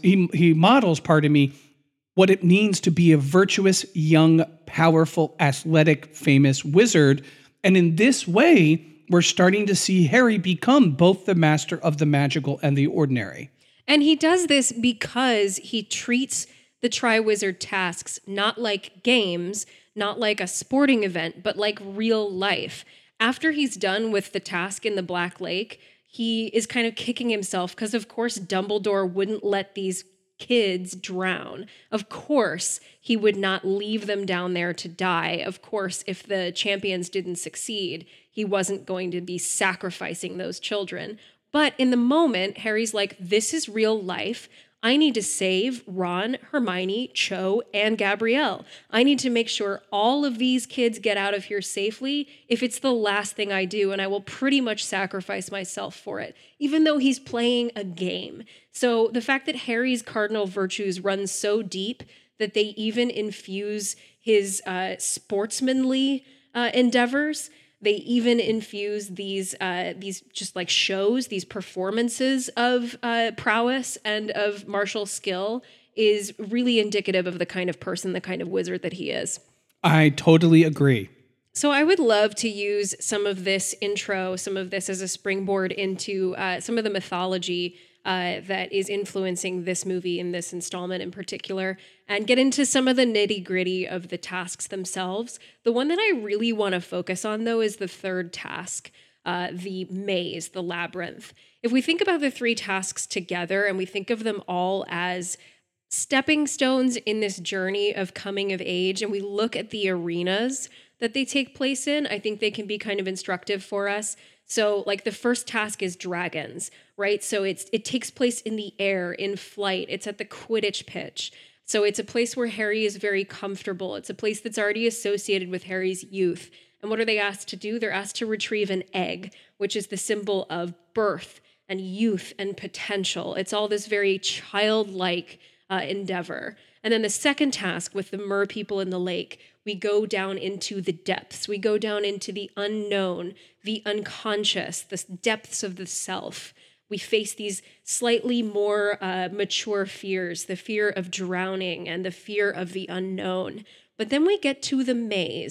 what it means to be a virtuous, young, powerful, athletic, famous wizard. And in this way, we're starting to see Harry become both the master of the magical and the ordinary. And he does this because he treats the Triwizard tasks not like games, not like a sporting event, but like real life. After he's done with the task in the Black Lake, he is kind of kicking himself because, of course, Dumbledore wouldn't let these kids drown. Of course, he would not leave them down there to die. Of course, if the champions didn't succeed, he wasn't going to be sacrificing those children. But in the moment, Harry's like, this is real life. I need to save Ron, Hermione, Cho, and Gabrielle. I need to make sure all of these kids get out of here safely if it's the last thing I do, and I will pretty much sacrifice myself for it, even though he's playing a game. So the fact that Harry's cardinal virtues run so deep that they even infuse his sportsmanly endeavors. They even infuse these just like shows, these performances of prowess and of martial skill is really indicative of the kind of person, the kind of wizard that he is. I totally agree. So I would love to use some of this intro, some of this as a springboard into some of the mythology that is influencing this movie in this installment in particular, and get into some of the nitty-gritty of the tasks themselves. The one that I really want to focus on, though, is the third task, the maze, the labyrinth. If we think about the three tasks together and we think of them all as stepping stones in this journey of coming of age, and we look at the arenas that they take place in, I think they can be kind of instructive for us. So like the first task is dragons, right? So it takes place in the air, in flight. It's at the Quidditch pitch. So it's a place where Harry is very comfortable. It's a place that's already associated with Harry's youth. And what are they asked to do? They're asked to retrieve an egg, which is the symbol of birth and youth and potential. It's all this very childlike endeavor. And then the second task with the mer people in the lake, we go down into the depths. We go down into the unknown, the unconscious, the depths of the self. We face these slightly more mature fears, the fear of drowning and the fear of the unknown. But then we get to the maze.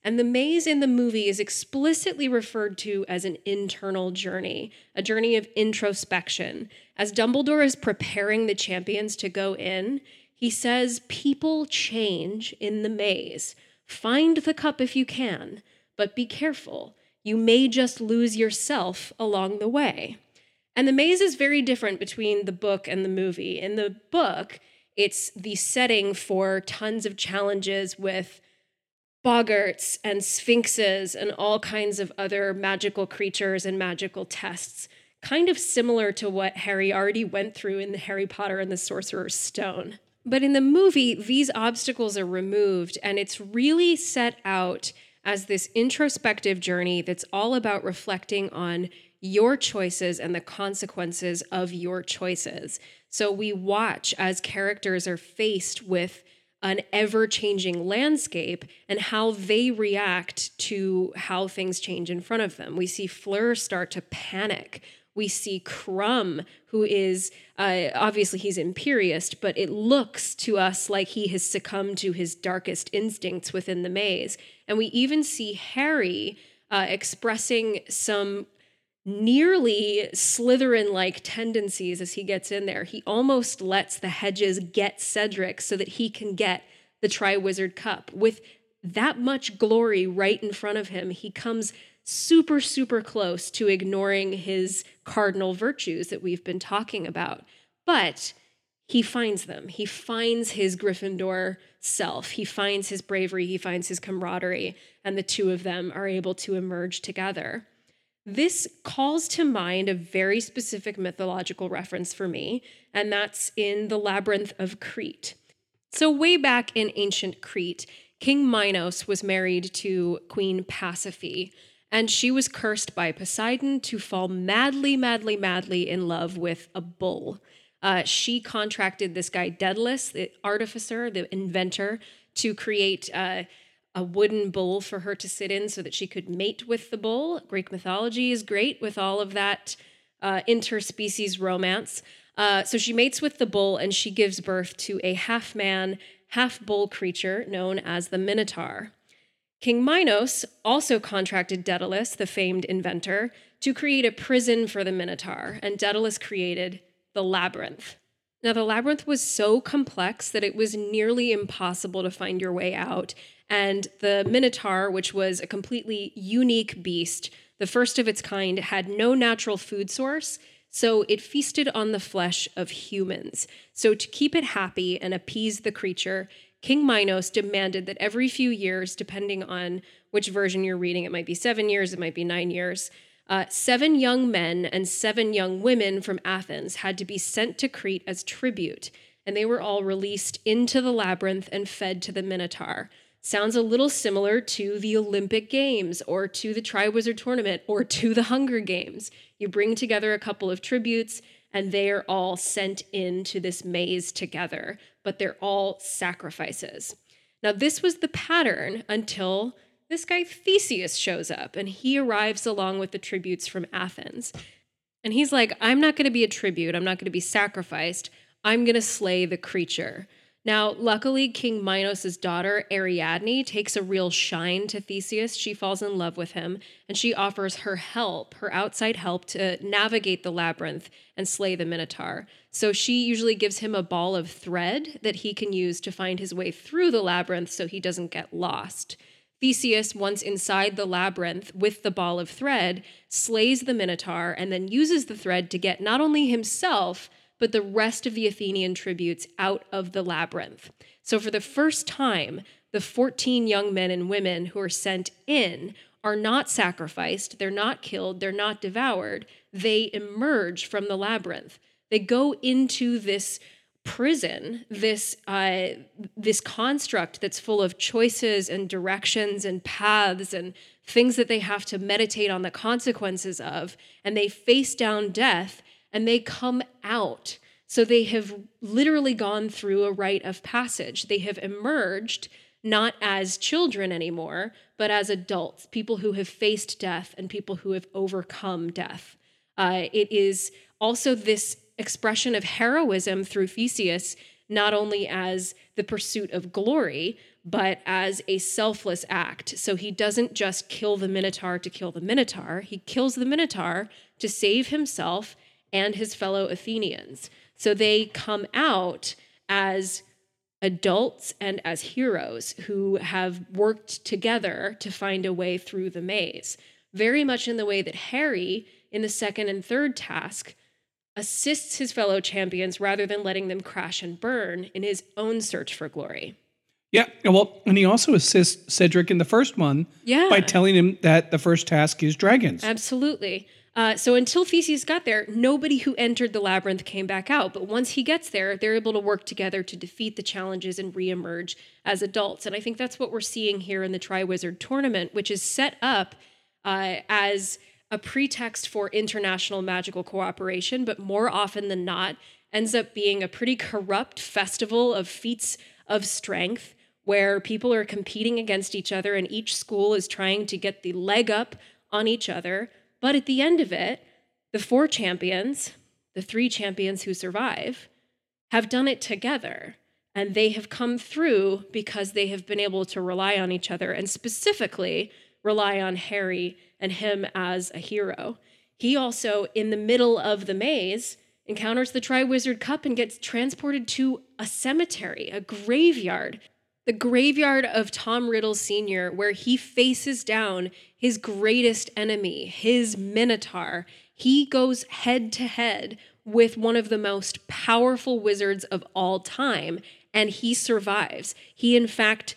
And the maze in the movie is explicitly referred to as an internal journey, a journey of introspection. As Dumbledore is preparing the champions to go in, he says, people change in the maze. Find the cup if you can, but be careful. You may just lose yourself along the way. And the maze is very different between the book and the movie. In the book, it's the setting for tons of challenges with boggarts and sphinxes and all kinds of other magical creatures and magical tests, kind of similar to what Harry already went through in the Harry Potter and the Sorcerer's Stone. But in the movie, these obstacles are removed, and it's really set out as this introspective journey that's all about reflecting on your choices and the consequences of your choices. So we watch as characters are faced with an ever-changing landscape and how they react to how things change in front of them. We see Fleur start to panic. We see Krum, who is, obviously he's imperious, but it looks to us like he has succumbed to his darkest instincts within the maze. And we even see Harry expressing some nearly Slytherin-like tendencies as he gets in there. He almost lets the hedges get Cedric so that he can get the Triwizard Cup. With that much glory right in front of him, he comes super, super close to ignoring his cardinal virtues that we've been talking about. But he finds them. He finds his Gryffindor self. He finds his bravery. He finds his camaraderie. And the two of them are able to emerge together. This calls to mind a very specific mythological reference for me, and that's in the Labyrinth of Crete. So way back in ancient Crete, King Minos was married to Queen Pasiphae, and she was cursed by Poseidon to fall madly, madly, madly in love with a bull. She contracted this guy Daedalus, the artificer, the inventor, to create a wooden bull for her to sit in so that she could mate with the bull. Greek mythology is great with all of that interspecies romance. So she mates with the bull and she gives birth to a half-man, half-bull creature known as the Minotaur. King Minos also contracted Daedalus, the famed inventor, to create a prison for the Minotaur, and Daedalus created the Labyrinth. Now, the Labyrinth was so complex that it was nearly impossible to find your way out, and the Minotaur, which was a completely unique beast, the first of its kind, had no natural food source, so it feasted on the flesh of humans. So to keep it happy and appease the creature, King Minos demanded that every few years, depending on which version you're reading, it might be 7 years, it might be 9 years, 7 young men and 7 young women from Athens had to be sent to Crete as tribute, and they were all released into the labyrinth and fed to the Minotaur. Sounds a little similar to the Olympic Games or to the Triwizard Tournament or to the Hunger Games. You bring together a couple of tributes and they are all sent into this maze together, but they're all sacrifices. Now, this was the pattern until this guy Theseus shows up, and he arrives along with the tributes from Athens. And he's like, I'm not going to be a tribute. I'm not going to be sacrificed. I'm going to slay the creature. Now, luckily, King Minos' daughter, Ariadne, takes a real shine to Theseus. She falls in love with him, and she offers her help, her outside help, to navigate the labyrinth and slay the Minotaur. So she usually gives him a ball of thread that he can use to find his way through the labyrinth so he doesn't get lost. Theseus, once inside the labyrinth with the ball of thread, slays the Minotaur and then uses the thread to get not only himself, but the rest of the Athenian tributes out of the labyrinth. So for the first time, the 14 young men and women who are sent in are not sacrificed, they're not killed, they're not devoured. They emerge from the labyrinth. They go into this prison, this construct that's full of choices and directions and paths and things that they have to meditate on the consequences of, and they face down death and they come out. So they have literally gone through a rite of passage. They have emerged not as children anymore, but as adults, people who have faced death and people who have overcome death. It is also this expression of heroism through Theseus, not only as the pursuit of glory, but as a selfless act. So he doesn't just kill the Minotaur to kill the Minotaur. He kills the Minotaur to save himself and his fellow Athenians. So they come out as adults and as heroes who have worked together to find a way through the maze. Very much in the way that Harry, in the second and third task, assists his fellow champions rather than letting them crash and burn in his own search for glory. Yeah, well, and he also assists Cedric in the first one by telling him that the first task is dragons. Absolutely. So until Theseus got there, nobody who entered the labyrinth came back out. But once he gets there, they're able to work together to defeat the challenges and reemerge as adults. And I think that's what we're seeing here in the Triwizard Tournament, which is set up as a pretext for international magical cooperation, but more often than not ends up being a pretty corrupt festival of feats of strength where people are competing against each other and each school is trying to get the leg up on each other. But at the end of it, the 4 champions, the 3 champions who survive, have done it together. And they have come through because they have been able to rely on each other and specifically rely on Harry and him as a hero. He also, in the middle of the maze, encounters the Triwizard Cup and gets transported to a cemetery, a graveyard. The graveyard of Tom Riddle Sr., where he faces down his greatest enemy, his Minotaur. He goes head to head with one of the most powerful wizards of all time, and he survives. He, in fact,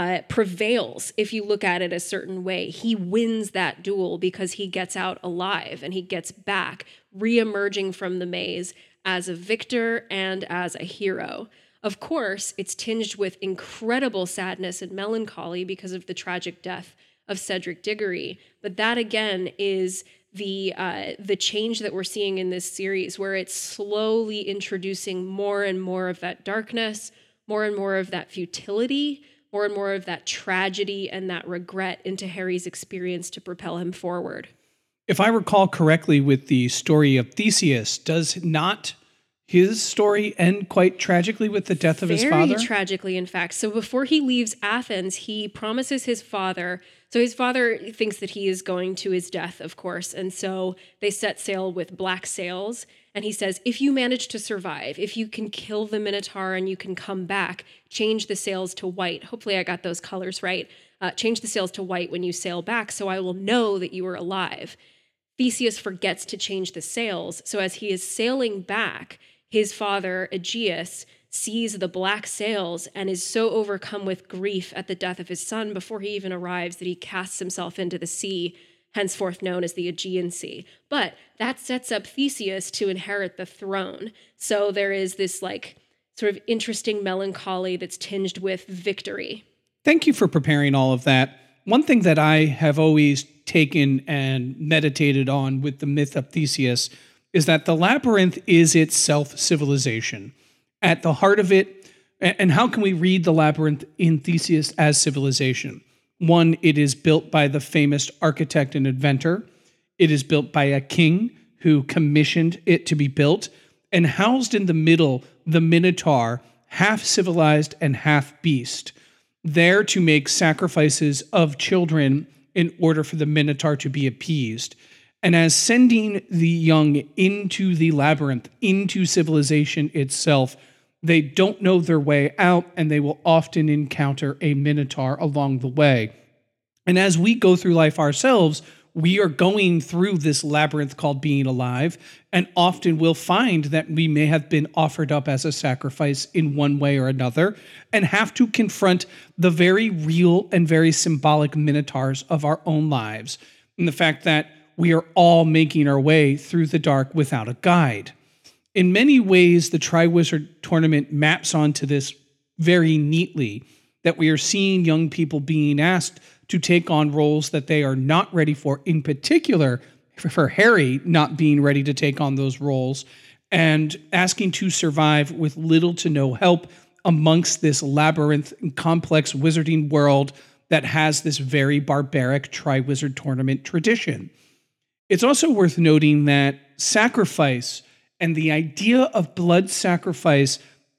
prevails if you look at it a certain way. He wins that duel because he gets out alive and he gets back, re-emerging from the maze as a victor and as a hero. Of course, it's tinged with incredible sadness and melancholy because of the tragic death of Cedric Diggory. But that, again, is the change that we're seeing in this series, where it's slowly introducing more and more of that darkness, more and more of that futility, more and more of that tragedy and that regret into Harry's experience to propel him forward. If I recall correctly with the story of Theseus, does not his story end quite tragically with the death of his father? Very tragically, in fact. So before he leaves Athens, he promises his father. So his father thinks that he is going to his death, of course. And so they set sail with black sails. And he says, if you manage to survive, if you can kill the Minotaur and you can come back, change the sails to white. Hopefully I got those colors right. Change the sails to white when you sail back so I will know that you are alive. Theseus forgets to change the sails. So as he is sailing back, his father, Aegeus, sees the black sails and is so overcome with grief at the death of his son before he even arrives that he casts himself into the sea, henceforth known as the Aegean Sea. But that sets up Theseus to inherit the throne. So there is this sort of interesting melancholy that's tinged with victory. Thank you for preparing all of that. One thing that I have always taken and meditated on with the myth of Theseus is that the labyrinth is itself civilization. At the heart of it, and how can we read the labyrinth in Theseus as civilization? One, it is built by the famous architect and inventor. It is built by a king who commissioned it to be built, and housed in the middle, the Minotaur, half civilized and half beast, there to make sacrifices of children in order for the Minotaur to be appeased. And as sending the young into the labyrinth, into civilization itself, they don't know their way out, and they will often encounter a Minotaur along the way. And as we go through life ourselves, we are going through this labyrinth called being alive, and often we'll find that we may have been offered up as a sacrifice in one way or another, and have to confront the very real and very symbolic Minotaurs of our own lives, and the fact that we are all making our way through the dark without a guide. In many ways, the Triwizard Tournament maps onto this very neatly, that we are seeing young people being asked to take on roles that they are not ready for, in particular for Harry not being ready to take on those roles, and asking to survive with little to no help amongst this labyrinth and complex wizarding world that has this very barbaric Triwizard Tournament tradition. It's also worth noting that sacrifice and the idea of blood sacrifice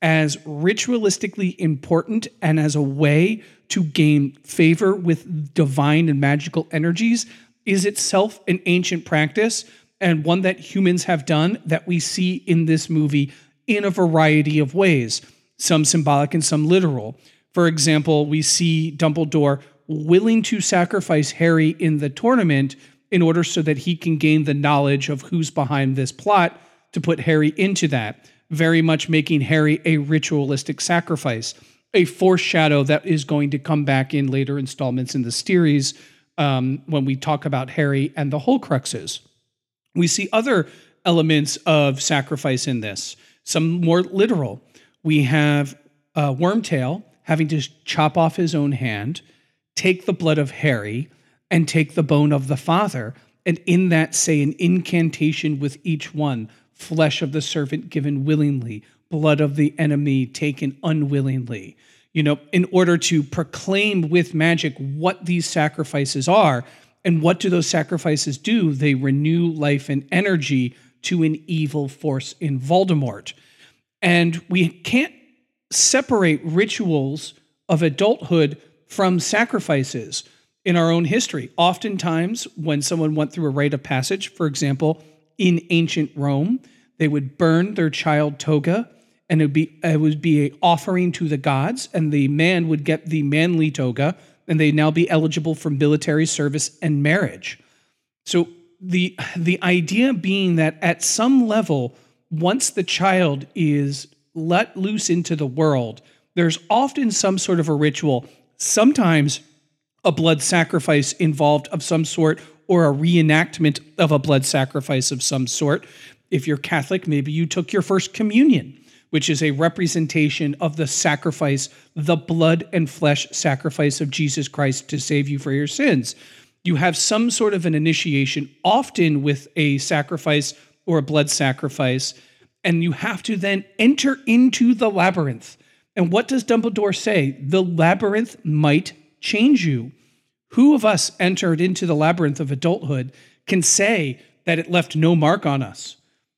as ritualistically important and as a way to gain favor with divine and magical energies is itself an ancient practice, and one that humans have done that we see in this movie in a variety of ways, some symbolic and some literal. For example, we see Dumbledore willing to sacrifice Harry in the tournament in order so that he can gain the knowledge of who's behind this plot to put Harry into that, very much making Harry a ritualistic sacrifice, a foreshadow that is going to come back in later installments in the series when we talk about Harry and the Horcruxes. We see other elements of sacrifice in this, some more literal. We have Wormtail having to chop off his own hand, take the blood of Harry, and take the bone of the father, and in that say an incantation with each one: flesh of the servant given willingly, blood of the enemy taken unwillingly. In order to proclaim with magic what these sacrifices are. And what do those sacrifices do? They renew life and energy to an evil force in Voldemort. And we can't separate rituals of adulthood from sacrifices in our own history. Oftentimes, when someone went through a rite of passage, for example, in ancient Rome, they would burn their child toga, and it would be an offering to the gods, and the man would get the manly toga, and they now be eligible for military service and marriage. So the idea being that at some level, once the child is let loose into the world, there's often some sort of a ritual, sometimes a blood sacrifice involved of some sort, or a reenactment of a blood sacrifice of some sort. If you're Catholic, maybe you took your first communion, which is a representation of the sacrifice, the blood and flesh sacrifice of Jesus Christ to save you for your sins. You have some sort of an initiation, often with a sacrifice or a blood sacrifice, and you have to then enter into the labyrinth. And what does Dumbledore say? The labyrinth might change you. Who of us entered into the labyrinth of adulthood can say that it left no mark on us?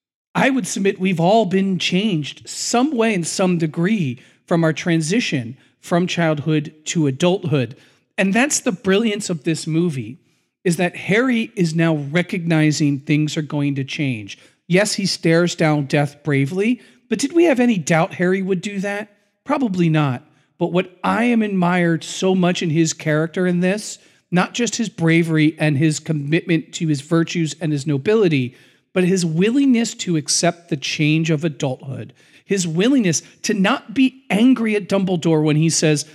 I would submit we've all been changed some way in some degree from our transition from childhood to adulthood. And that's the brilliance of this movie, is that Harry is now recognizing things are going to change. Yes, he stares down death bravely, but did we have any doubt Harry would do that? Probably not. But what I am admired so much in his character in this, not just his bravery and his commitment to his virtues and his nobility, but his willingness to accept the change of adulthood, his willingness to not be angry at Dumbledore when he says,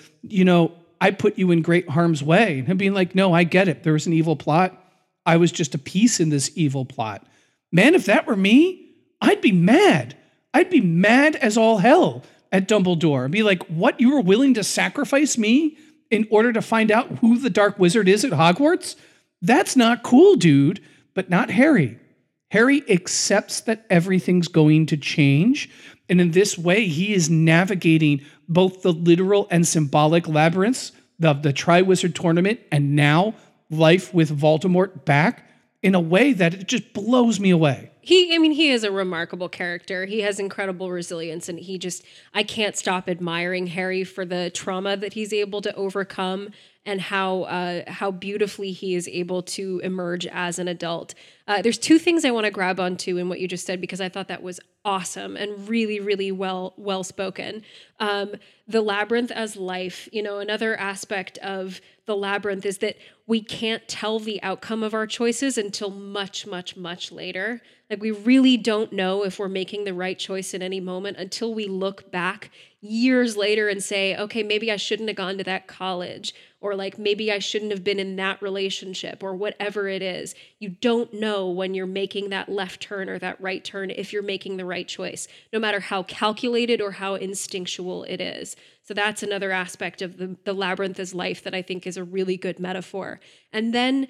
I put you in great harm's way. And him being like, no, I get it. There was an evil plot. I was just a piece in this evil plot. Man, if that were me, I'd be mad. I'd be mad as all hell at Dumbledore and be like, what, you were willing to sacrifice me in order to find out who the Dark Wizard is at Hogwarts? That's not cool, dude. But not Harry. Harry accepts that everything's going to change. And in this way, he is navigating both the literal and symbolic labyrinths of the Triwizard Tournament and now life with Voldemort back in a way that it just blows me away. He is a remarkable character. He has incredible resilience, and I can't stop admiring Harry for the trauma that he's able to overcome and how beautifully he is able to emerge as an adult. There's two things I want to grab onto in what you just said, because I thought that was awesome and really, really well spoken. The labyrinth as life, another aspect of the labyrinth is that we can't tell the outcome of our choices until much, much, much later. Like, we really don't know if we're making the right choice in any moment until we look back years later and say, okay, maybe I shouldn't have gone to that college, or like maybe I shouldn't have been in that relationship, or whatever it is. You don't know when you're making that left turn or that right turn if you're making the right choice, no matter how calculated or how instinctual it is. So that's another aspect of the labyrinth as life that I think is a really good metaphor. And then,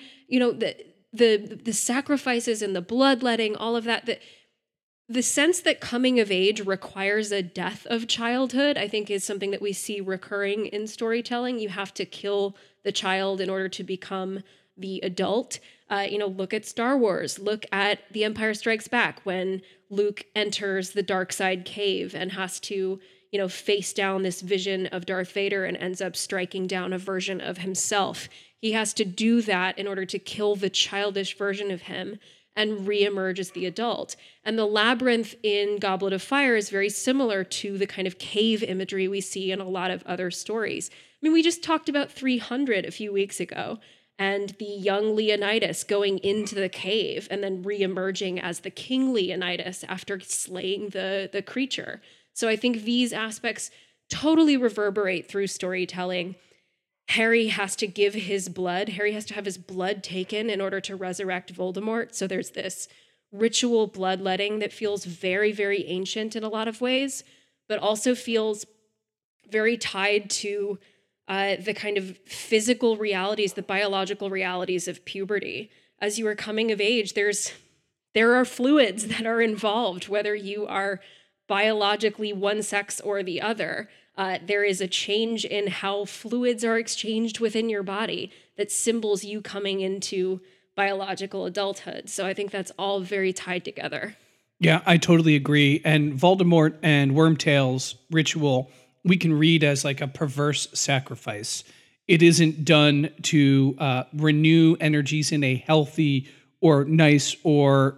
the sacrifices and the bloodletting, all of that, the sense that coming of age requires a death of childhood, I think, is something that we see recurring in storytelling. You have to kill the child in order to become the adult. Look at Star Wars. Look at The Empire Strikes Back, when Luke enters the dark side cave and has to, face down this vision of Darth Vader and ends up striking down a version of himself. He has to do that in order to kill the childish version of him and reemerge as the adult. And the labyrinth in Goblet of Fire is very similar to the kind of cave imagery we see in a lot of other stories. I mean, we just talked about 300 a few weeks ago, and the young Leonidas going into the cave and then reemerging as the King Leonidas after slaying the creature. So I think these aspects totally reverberate through storytelling. Harry has to give his blood. Harry has to have his blood taken in order to resurrect Voldemort. So there's this ritual bloodletting that feels very, very ancient in a lot of ways, but also feels very tied to the kind of physical realities, the biological realities of puberty. As you are coming of age, there are fluids that are involved, whether you are biologically one sex or the other. There is a change in how fluids are exchanged within your body that symbols you coming into biological adulthood. So I think that's all very tied together. Yeah, I totally agree. And Voldemort and Wormtail's ritual, we can read as like a perverse sacrifice. It isn't done to renew energies in a healthy or nice or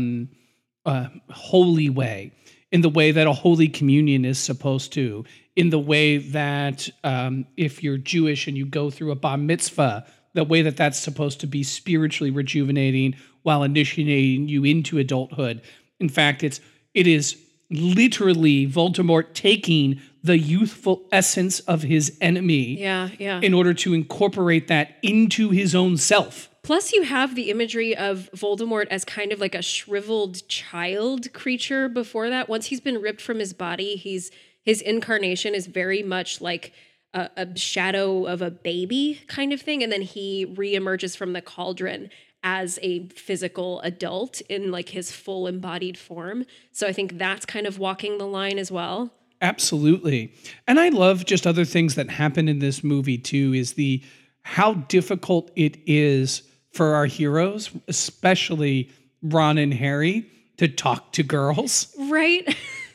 holy way, in the way that a Holy Communion is supposed to, in the way that if you're Jewish and you go through a bar mitzvah, the way that that's supposed to be spiritually rejuvenating while initiating you into adulthood. In fact, it is literally Voldemort taking the youthful essence of his enemy in order to incorporate that into his own self. Plus, you have the imagery of Voldemort as kind of like a shriveled child creature before that. Once he's been ripped from his body, his incarnation is very much like a shadow of a baby kind of thing. And then he reemerges from the cauldron as a physical adult in like his full embodied form. So I think that's kind of walking the line as well. Absolutely. And I love just other things that happen in this movie too, is how difficult it is for our heroes, especially Ron and Harry, to talk to girls. Right.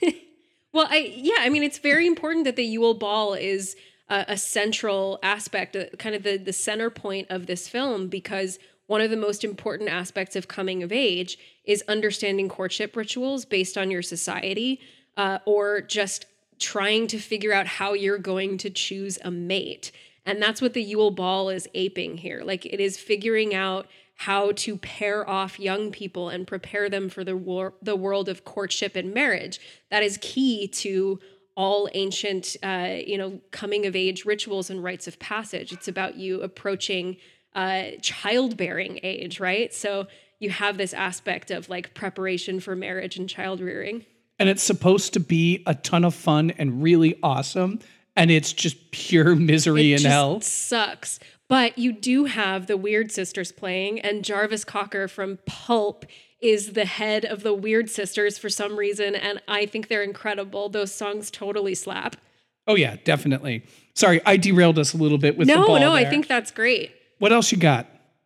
Well, I mean, it's very important that the Yule Ball is a central aspect, kind of the center point of this film, because one of the most important aspects of coming of age is understanding courtship rituals based on your society, or just trying to figure out how you're going to choose a mate. And that's what the Yule Ball is aping here. Like, it is figuring out how to pair off young people and prepare them for the world of courtship and marriage. That is key to all ancient, coming of age rituals and rites of passage. It's about you approaching childbearing age, right? So you have this aspect of like preparation for marriage and child rearing. And it's supposed to be a ton of fun and really awesome. And it's just pure misery and hell. It sucks. But you do have the Weird Sisters playing, and Jarvis Cocker from Pulp is the head of the Weird Sisters for some reason, and I think they're incredible. Those songs totally slap. Oh yeah, definitely. Sorry, I derailed us a little bit with the ball there. I think that's great. What else you got?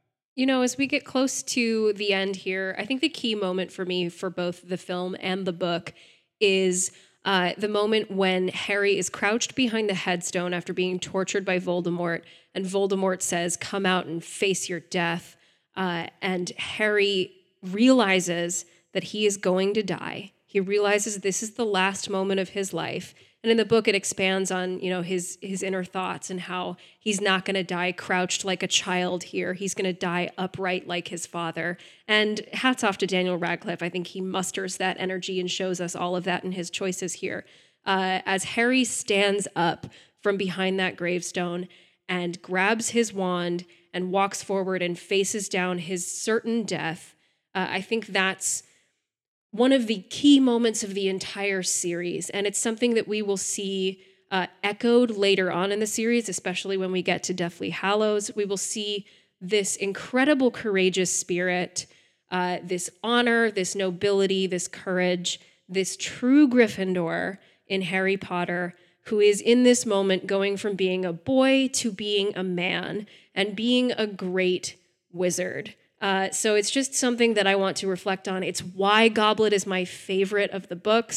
As we get close to the end here, I think the key moment for me for both the film and the book is the moment when Harry is crouched behind the headstone after being tortured by Voldemort, and Voldemort says, "Come out and face your death." And Harry realizes that he is going to die. He realizes this is the last moment of his life. And in the book, it expands on, his inner thoughts and how he's not going to die crouched like a child here. He's going to die upright like his father. And hats off to Daniel Radcliffe. I think he musters that energy and shows us all of that in his choices here. As Harry stands up from behind that gravestone and grabs his wand and walks forward and faces down his certain death, I think that's one of the key moments of the entire series. And it's something that we will see echoed later on in the series, especially when we get to Deathly Hallows. We will see this incredible courageous spirit, this honor, this nobility, this courage, this true Gryffindor in Harry Potter, who is in this moment going from being a boy to being a man and being a great wizard. So it's just something that I want to reflect on. It's why Goblet is my favorite of the books.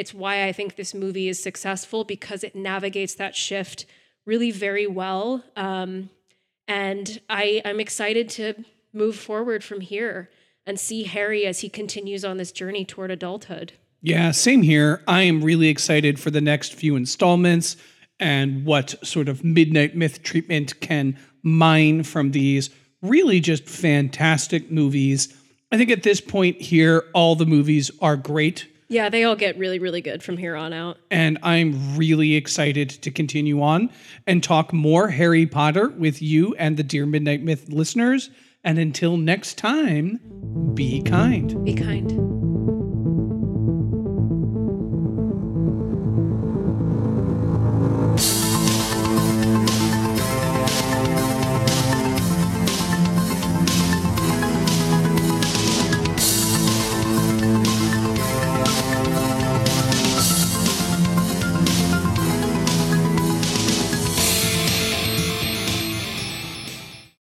It's why I think this movie is successful, because it navigates that shift really very well. And I'm excited to move forward from here and see Harry as he continues on this journey toward adulthood. Yeah, same here. I am really excited for the next few installments and what sort of Midnight Myth treatment can mine from these really just fantastic movies. I think at this point here, all the movies are great. Yeah, they all get really, really good from here on out. And I'm really excited to continue on and talk more Harry Potter with you and the Dear Midnight Myth listeners. And until next time, be kind. Be kind.